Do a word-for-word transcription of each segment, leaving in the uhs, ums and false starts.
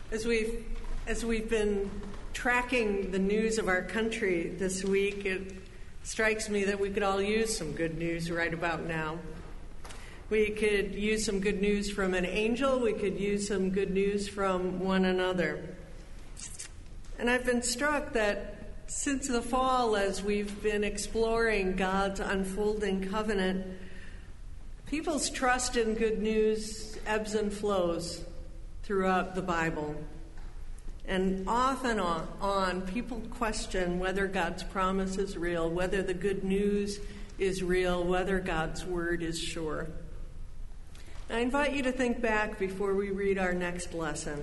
As we've, as we've been tracking the news of our country this week, it strikes me that we could all use some good news right about now. We could use some good news from an angel. We could use some good news from one another. And I've been struck that since the fall, as we've been exploring God's unfolding covenant, people's trust in good news ebbs and flows throughout the Bible. And off and on, on, people question whether God's promise is real, whether the good news is real, whether God's word is sure. I invite you to think back before we read our next lesson.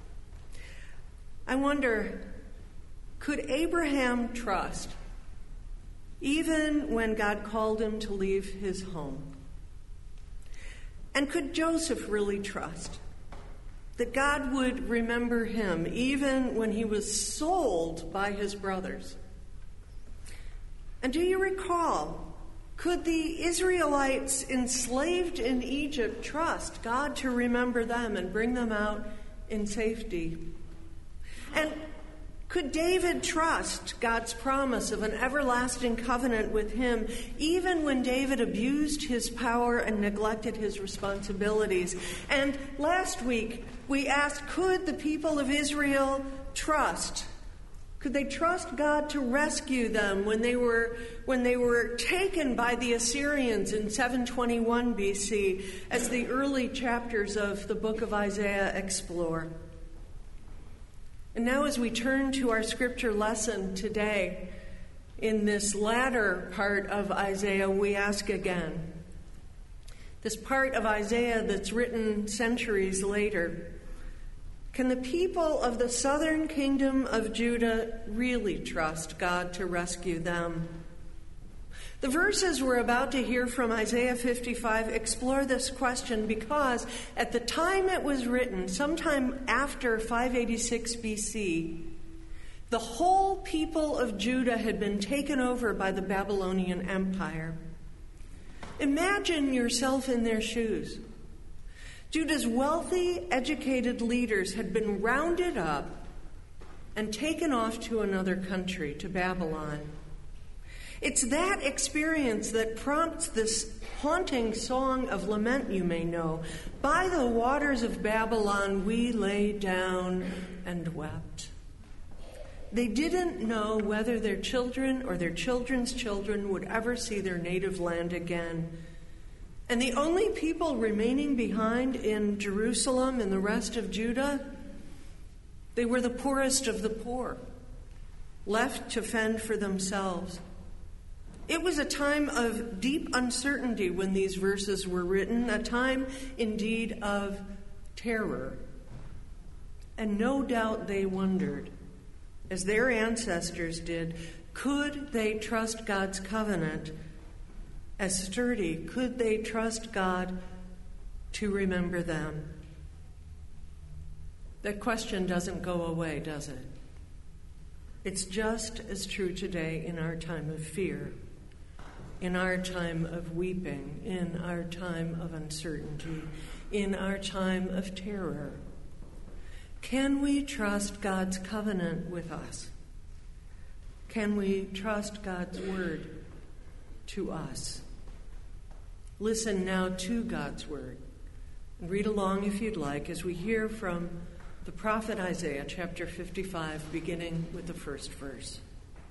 I wonder, could Abraham trust, even when God called him to leave his home? And could Joseph really trust that God would remember him even when he was sold by his brothers? And do you recall, could the Israelites enslaved in Egypt trust God to remember them and bring them out in safety? And could David trust God's promise of an everlasting covenant with him, even when David abused his power and neglected his responsibilities? And last week, we asked, could the people of Israel trust? Could they trust God to rescue them when they were when they were taken by the Assyrians in seven twenty-one B C, as the early chapters of the book of Isaiah explore? And now as we turn to our scripture lesson today, in this latter part of Isaiah, we ask again. This part of Isaiah that's written centuries later, can the people of the southern kingdom of Judah really trust God to rescue them? The verses we're about to hear from Isaiah fifty-five explore this question because at the time it was written, sometime after five eighty-six B C, the whole people of Judah had been taken over by the Babylonian Empire. Imagine yourself in their shoes. Judah's wealthy, educated leaders had been rounded up and taken off to another country, to Babylon. It's that experience that prompts this haunting song of lament you may know. By the waters of Babylon we lay down and wept. They didn't know whether their children or their children's children would ever see their native land again. And the only people remaining behind in Jerusalem and the rest of Judah, they were the poorest of the poor, left to fend for themselves. It was a time of deep uncertainty when these verses were written, a time indeed of terror. And no doubt they wondered, as their ancestors did, could they trust God's covenant as sturdy? Could they trust God to remember them? That question doesn't go away, does it? It's just as true today in our time of fear, in our time of weeping, in our time of uncertainty, in our time of terror. Can we trust God's covenant with us? Can we trust God's word to us? Listen now to God's word. And read along if you'd like as we hear from the prophet Isaiah, chapter fifty-five, beginning with the first verse.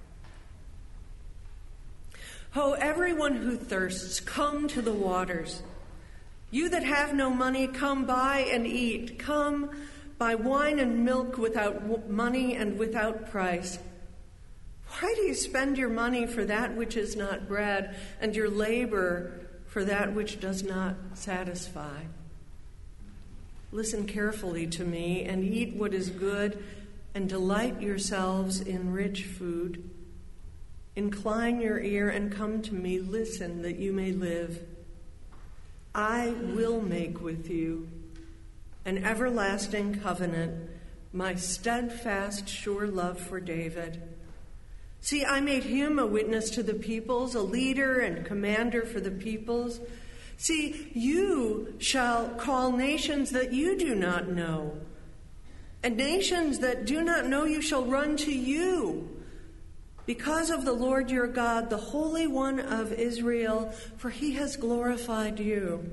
Ho, everyone who thirsts, come to the waters. You that have no money, come buy and eat. Come, buy wine and milk without money and without price. Why do you spend your money for that which is not bread, and your labor for that which does not satisfy? Listen carefully to me, and eat what is good, and delight yourselves in rich food. Incline your ear and come to me. Listen, that you may live. I will make with you an everlasting covenant, my steadfast, sure love for David. See, I made him a witness to the peoples, a leader and commander for the peoples. See, you shall call nations that you do not know, And nations that do not know you shall run to you because of the Lord your God, the Holy One of Israel, for he has glorified you.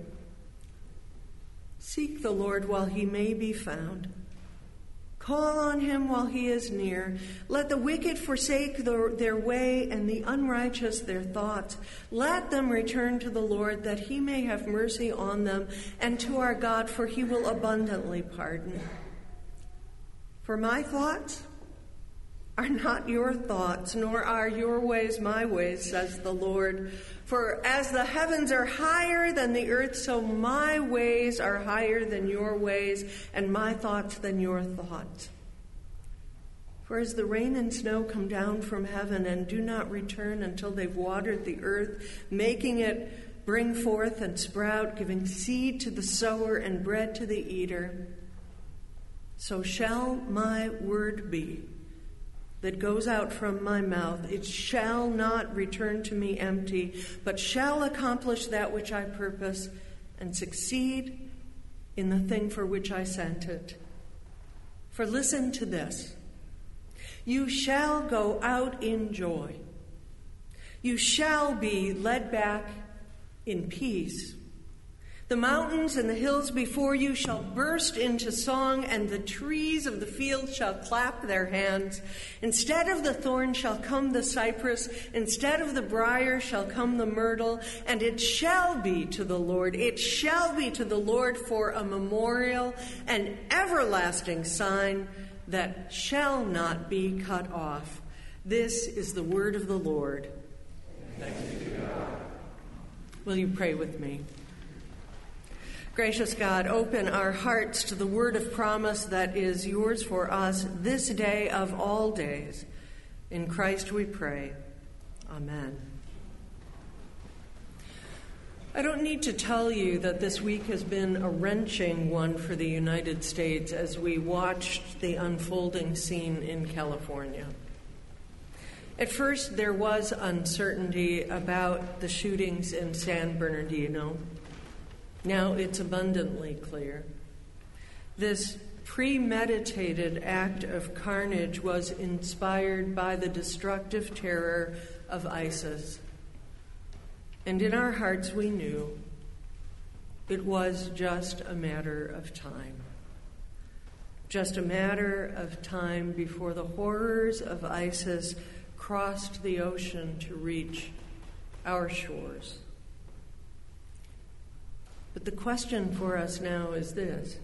Seek the Lord while he may be found. Call on him while he is near. Let the wicked forsake their, their way and the unrighteous their thoughts. Let them return to the Lord, that he may have mercy on them, and to our God, for he will abundantly pardon. For my thoughts are not your thoughts, nor are your ways my ways, says the Lord. For as the heavens are higher than the earth, so my ways are higher than your ways, and my thoughts than your thoughts. For as the rain and snow come down from heaven and do not return until they've watered the earth, making it bring forth and sprout, giving seed to the sower and bread to the eater, so shall my word be that goes out from my mouth. It shall not return to me empty, but shall accomplish that which I purpose and succeed in the thing for which I sent it. For listen to this. You shall go out in joy. You shall be led back in peace. The mountains and the hills before you shall burst into song, and the trees of the field shall clap their hands. Instead of the thorn shall come the cypress, instead of the briar shall come the myrtle, and it shall be to the Lord, it shall be to the Lord for a memorial, an everlasting sign that shall not be cut off. This is the word of the Lord. Thanks be to God. Will you pray with me? Gracious God, open our hearts to the word of promise that is yours for us this day of all days. In Christ we pray. Amen. I don't need to tell you that this week has been a wrenching one for the United States as we watched the unfolding scene in California. At first, there was uncertainty about the shootings in San Bernardino. Now it's abundantly clear. This premeditated act of carnage was inspired by the destructive terror of ISIS. And in our hearts we knew it was just a matter of time. Just a matter of time before the horrors of ISIS crossed the ocean to reach our shores. But the question for us now is this: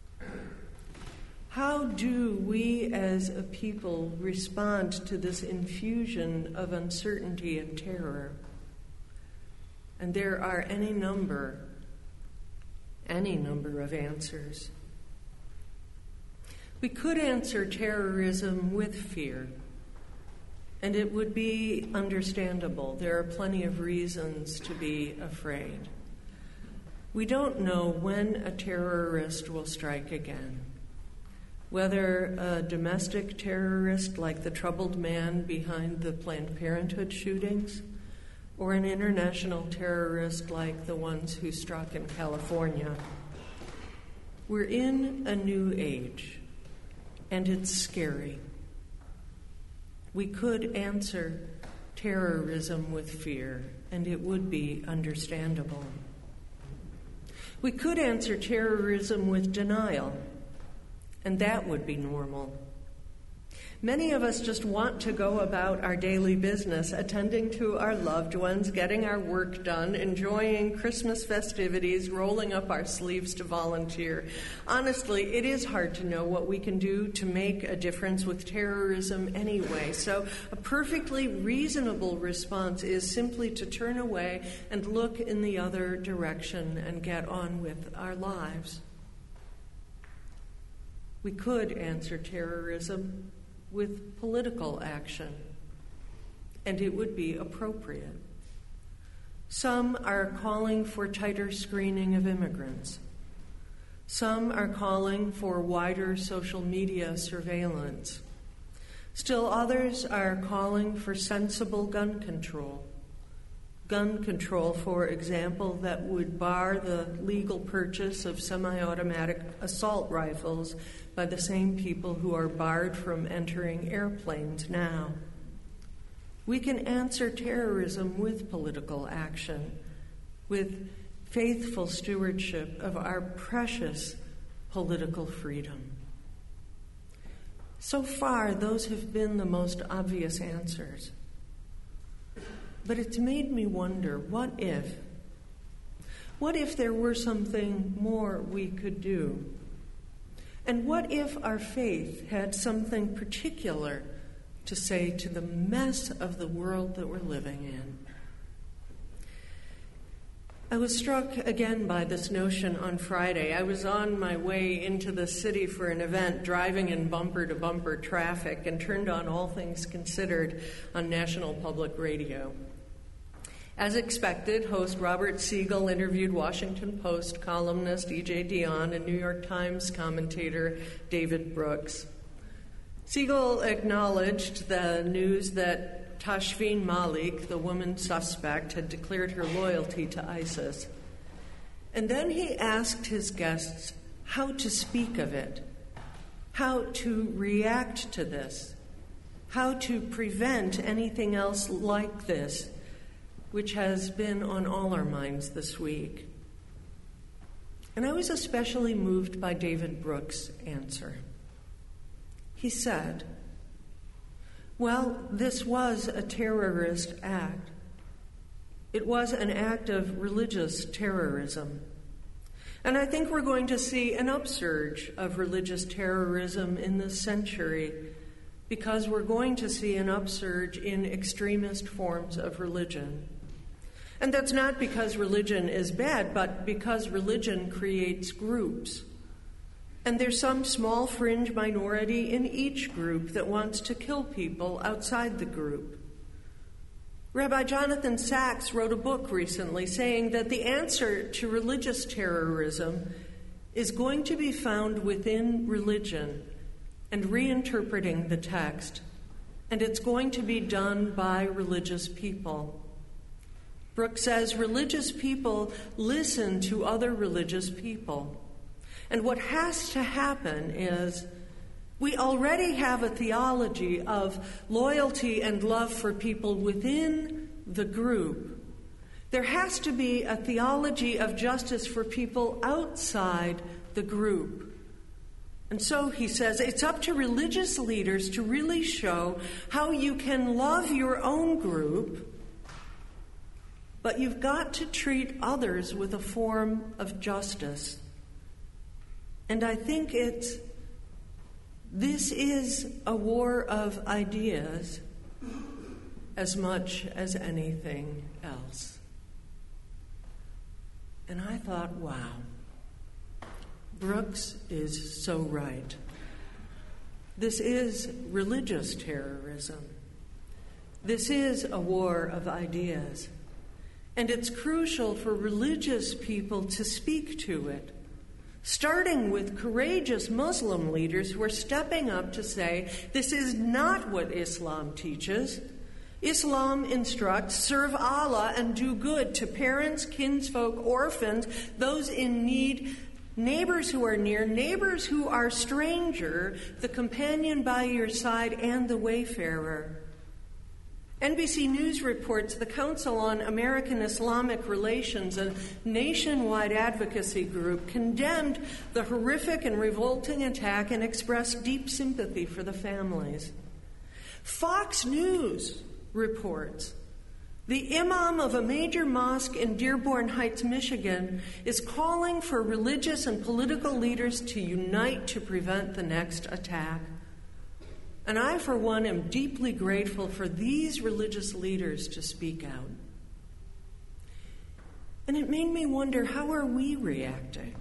how do we as a people respond to this infusion of uncertainty and terror? And there are any number, any number of answers. We could answer terrorism with fear, and it would be understandable. There are plenty of reasons to be afraid. We don't know when a terrorist will strike again, whether a domestic terrorist like the troubled man behind the Planned Parenthood shootings, or an international terrorist like the ones who struck in California. We're in a new age, and it's scary. We could answer terrorism with fear, and it would be understandable. We could answer terrorism with denial, and that would be normal. Many of us just want to go about our daily business, attending to our loved ones, getting our work done, enjoying Christmas festivities, rolling up our sleeves to volunteer. Honestly, it is hard to know what we can do to make a difference with terrorism anyway. So a perfectly reasonable response is simply to turn away and look in the other direction and get on with our lives. We could answer terrorism with political action, and it would be appropriate. Some are calling for tighter screening of immigrants. Some are calling for wider social media surveillance. Still others are calling for sensible gun control, gun control, for example, that would bar the legal purchase of semi-automatic assault rifles by the same people who are barred from entering airplanes now. We can answer terrorism with political action, with faithful stewardship of our precious political freedom. So far, those have been the most obvious answers. But it's made me wonder, what if? What if there were something more we could do? And what if our faith had something particular to say to the mess of the world that we're living in? I was struck again by this notion on Friday. I was on my way into the city for an event, driving in bumper-to-bumper traffic, and turned on All Things Considered on National Public Radio. As expected, host Robert Siegel interviewed Washington Post columnist E J Dionne and New York Times commentator David Brooks. Siegel acknowledged the news that Tashfeen Malik, the woman suspect, had declared her loyalty to ISIS. And then he asked his guests how to speak of it, how to react to this, how to prevent anything else like this, which has been on all our minds this week. And I was especially moved by David Brooks' answer. He said, well, this was a terrorist act. It was an act of religious terrorism. And I think we're going to see an upsurge of religious terrorism in this century, because we're going to see an upsurge in extremist forms of religion. And that's not because religion is bad, but because religion creates groups. And there's some small fringe minority in each group that wants to kill people outside the group. Rabbi Jonathan Sacks wrote a book recently saying that the answer to religious terrorism is going to be found within religion and reinterpreting the text, and it's going to be done by religious people. Brooks says religious people listen to other religious people. And what has to happen is we already have a theology of loyalty and love for people within the group. There has to be a theology of justice for people outside the group. And so, he says, it's up to religious leaders to really show how you can love your own group, but you've got to treat others with a form of justice. And I think it's, this is a war of ideas as much as anything else. And I thought, wow, Brooks is so right. This is religious terrorism. This is a war of ideas. And it's crucial for religious people to speak to it, starting with courageous Muslim leaders who are stepping up to say, this is not what Islam teaches. Islam instructs, serve Allah and do good to parents, kinsfolk, orphans, those in need, neighbors who are near, neighbors who are stranger, the companion by your side, and the wayfarer. N B C News reports the Council on American Islamic Relations, a nationwide advocacy group, condemned the horrific and revolting attack and expressed deep sympathy for the families. Fox News reports the imam of a major mosque in Dearborn Heights, Michigan, is calling for religious and political leaders to unite to prevent the next attack. And I, for one, am deeply grateful for these religious leaders to speak out. And it made me wonder, how are we reacting?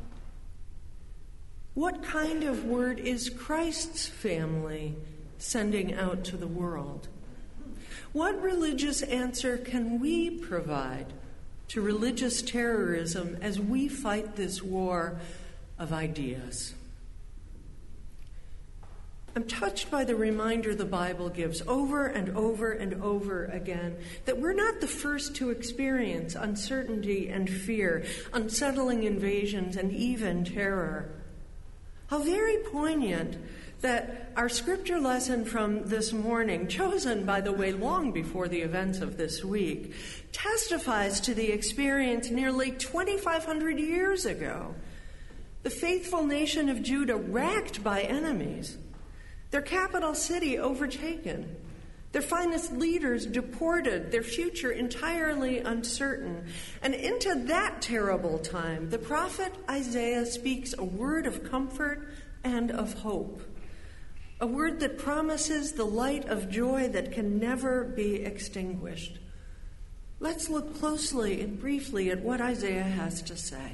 What kind of word is Christ's family sending out to the world? What religious answer can we provide to religious terrorism as we fight this war of ideas? I'm touched by the reminder the Bible gives over and over and over again that we're not the first to experience uncertainty and fear, unsettling invasions, and even terror. How very poignant that our scripture lesson from this morning, chosen, by the way, long before the events of this week, testifies to the experience nearly twenty-five hundred years ago. The faithful nation of Judah racked by enemies, their capital city overtaken, their finest leaders deported, their future entirely uncertain. And into that terrible time, the prophet Isaiah speaks a word of comfort and of hope, a word that promises the light of joy that can never be extinguished. Let's look closely and briefly at what Isaiah has to say.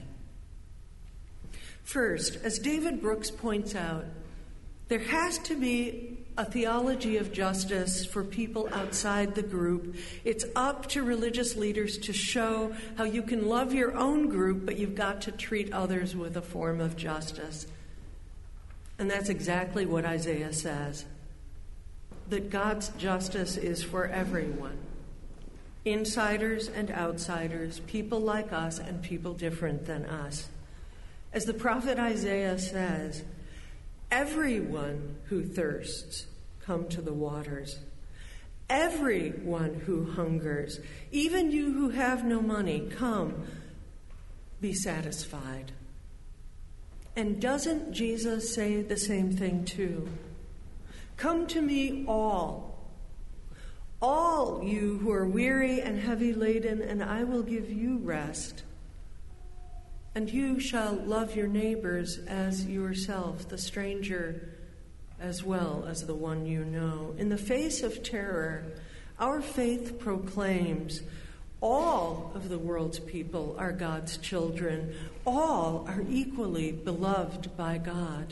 First, as David Brooks points out, there has to be a theology of justice for people outside the group. It's up to religious leaders to show how you can love your own group, but you've got to treat others with a form of justice. And that's exactly what Isaiah says, that God's justice is for everyone, insiders and outsiders, people like us and people different than us. As the prophet Isaiah says, everyone who thirsts, come to the waters. Everyone who hungers, even you who have no money, come, be satisfied. And doesn't Jesus say the same thing too? Come to me all, all you who are weary and heavy laden, and I will give you rest. And you shall love your neighbors as yourself, the stranger as well as the one you know. In the face of terror, our faith proclaims all of the world's people are God's children. All are equally beloved by God.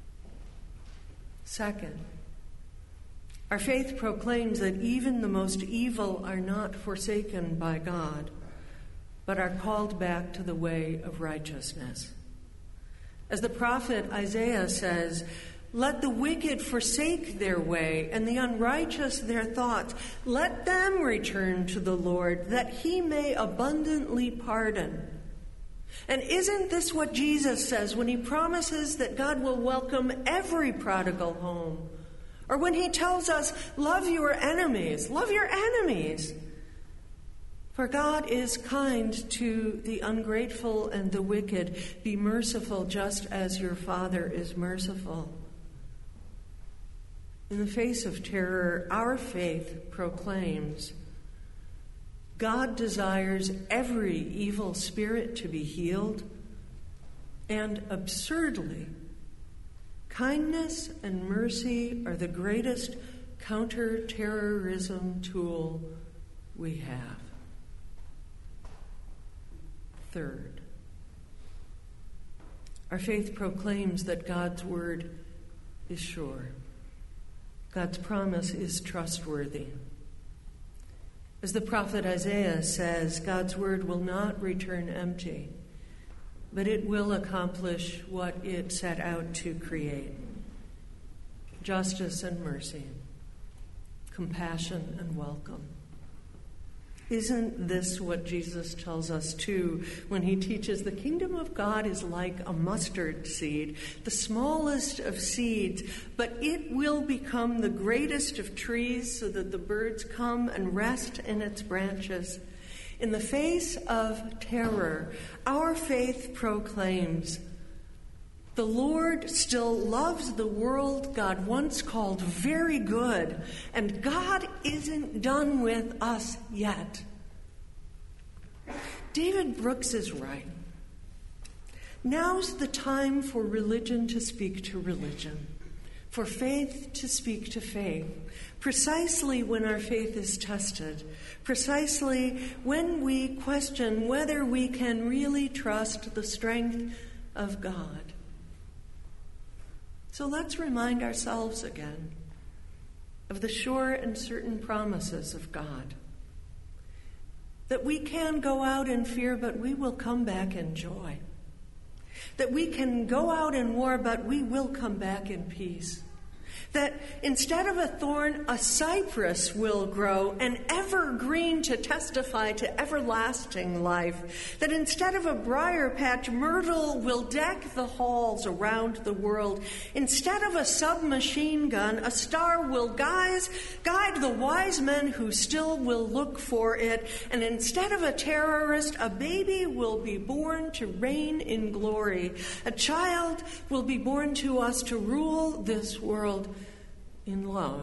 Second, our faith proclaims that even the most evil are not forsaken by God, but are called back to the way of righteousness. As the prophet Isaiah says, let the wicked forsake their way and the unrighteous their thoughts. Let them return to the Lord, that he may abundantly pardon. And isn't this what Jesus says when he promises that God will welcome every prodigal home? Or when he tells us, love your enemies, love your enemies. For God is kind to the ungrateful and the wicked. Be merciful just as your Father is merciful. In the face of terror, our faith proclaims God desires every evil spirit to be healed, and absurdly, kindness and mercy are the greatest counter-terrorism tool we have. Third, our faith proclaims that God's word is sure. God's promise is trustworthy. As the prophet Isaiah says, God's word will not return empty, but it will accomplish what it set out to create: justice and mercy, compassion and welcome. Isn't this what Jesus tells us too when he teaches the kingdom of God is like a mustard seed, the smallest of seeds, but it will become the greatest of trees so that the birds come and rest in its branches. In the face of terror, our faith proclaims the Lord still loves the world God once called very good, and God isn't done with us yet. David Brooks is right. Now's the time for religion to speak to religion, for faith to speak to faith, precisely when our faith is tested, precisely when we question whether we can really trust the strength of God. So let's remind ourselves again of the sure and certain promises of God. That we can go out in fear, but we will come back in joy. That we can go out in war, but we will come back in peace. That instead of a thorn, a cypress will grow, an evergreen to testify to everlasting life. That instead of a briar patch, myrtle will deck the halls around the world. Instead of a submachine gun, a star will guise, guide the wise men who still will look for it. And instead of a terrorist, a baby will be born to reign in glory. A child will be born to us to rule this world in love.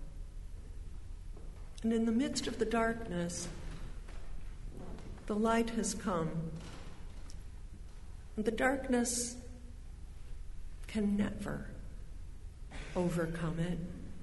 And in the midst of the darkness, the light has come. And the darkness can never overcome it.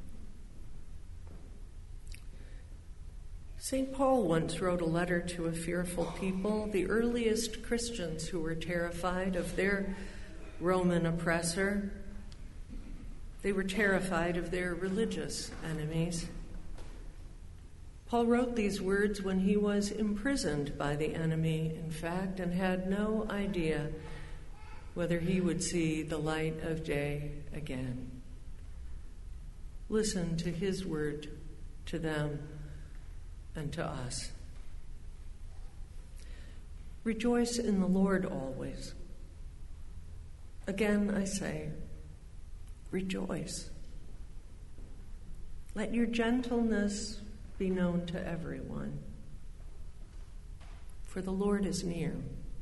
Saint Paul once wrote a letter to a fearful people, the earliest Christians who were terrified of their Roman oppressor. They were terrified of their religious enemies. Paul wrote these words when he was imprisoned by the enemy, in fact, and had no idea whether he would see the light of day again. Listen to his word to them and to us. Rejoice in the Lord always. Again, I say, rejoice. Let your gentleness be known to everyone, for the Lord is near.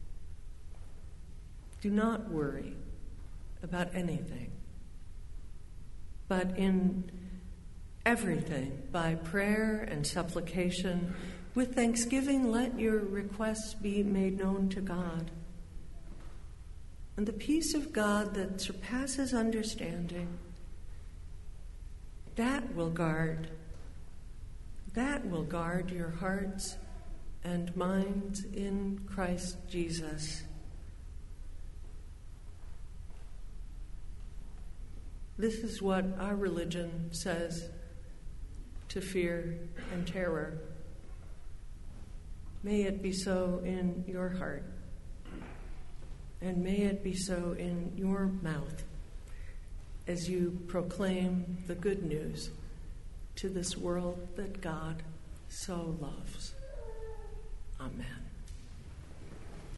Do not worry about anything, but in everything, by prayer and supplication, with thanksgiving, let your requests be made known to God. And the peace of God that surpasses understanding, that will guard, that will guard your hearts and minds in Christ Jesus. This is what our religion says to fear and terror. May it be so in your heart. And may it be so in your mouth as you proclaim the good news to this world that God so loves. Amen.